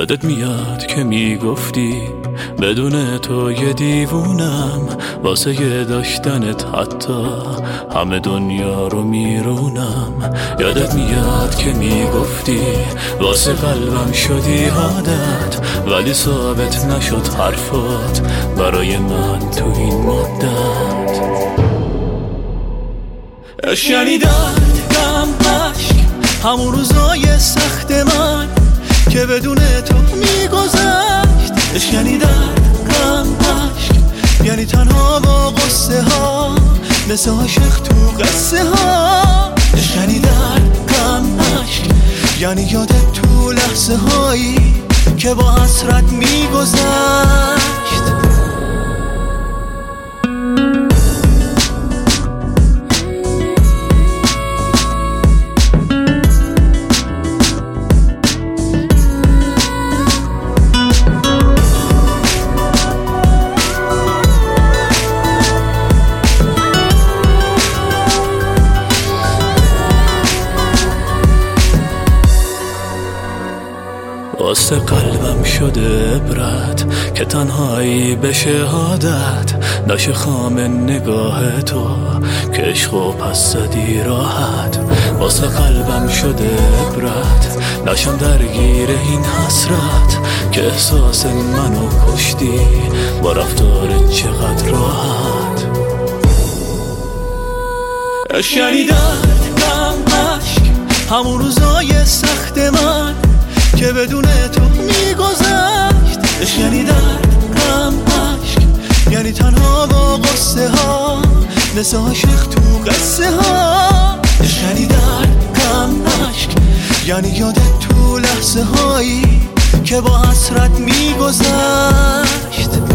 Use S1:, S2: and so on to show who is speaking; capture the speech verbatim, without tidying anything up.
S1: یادت میاد که میگفتی بدون تو یه دیوونم، واسه یه داشتنت حتی همه دنیا رو میرونم. یادت میاد که میگفتی واسه قلبم شدی عادت، ولی ثابت نشد حرفات برای من تو این مدت. عشق یعنی درد، غم، عشق، همون روزای سخت من که بدون تو میگذشت. عشق یعنی درد، غم، عشق، یعنی تنها با قصه ها مثل عاشق تو قصه ها. عشق یعنی درد، غم، عشق، یعنی یادت تو لحظه هایی که با حسرت میگذشت. واسه قلبم شده عبرت که تنهایی بشه عادت، نشه خام نگاه تو که عشقو پس زدی راحت. واسه قلبم شده عبرت نشم درگیر این حسرت که احساس منو کشتی با رفتارت چقدر راحت. عشق یعنی درد، غم، عشق، همون روزای سخت من که بدون تو میگذشت. عشق یعنی درد، غم، عشق، یعنی تنها با قصه ها مثل عاشق تو قصه ها. عشق یعنی درد، غم، عشق، یعنی یادت تو لحظه هایی که با حسرت میگذشت.